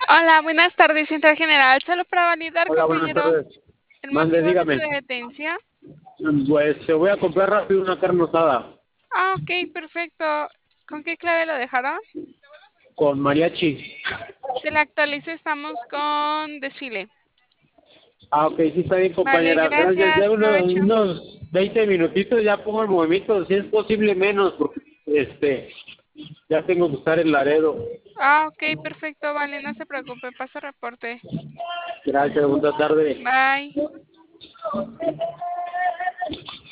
Hola, buenas tardes, Central General. Solo para validar, Hola, buenas compañero, tardes. el Mande, motivo de su dígame. detención. Pues te voy a comprar rápido una carne asada Ok, perfecto. ¿Con qué clave lo dejaron? con mariachi. Se le actualiza, estamos con desfile. Ok, sí está bien, Vale, compañera. Gracias. gracias, Ya provecho. unos 20 minutitos ya pongo el movimiento, si es posible menos, porque ya tengo que usar el Laredo. Ok, perfecto, vale, no se preocupe, paso reporte. Gracias, buena tarde. Bye.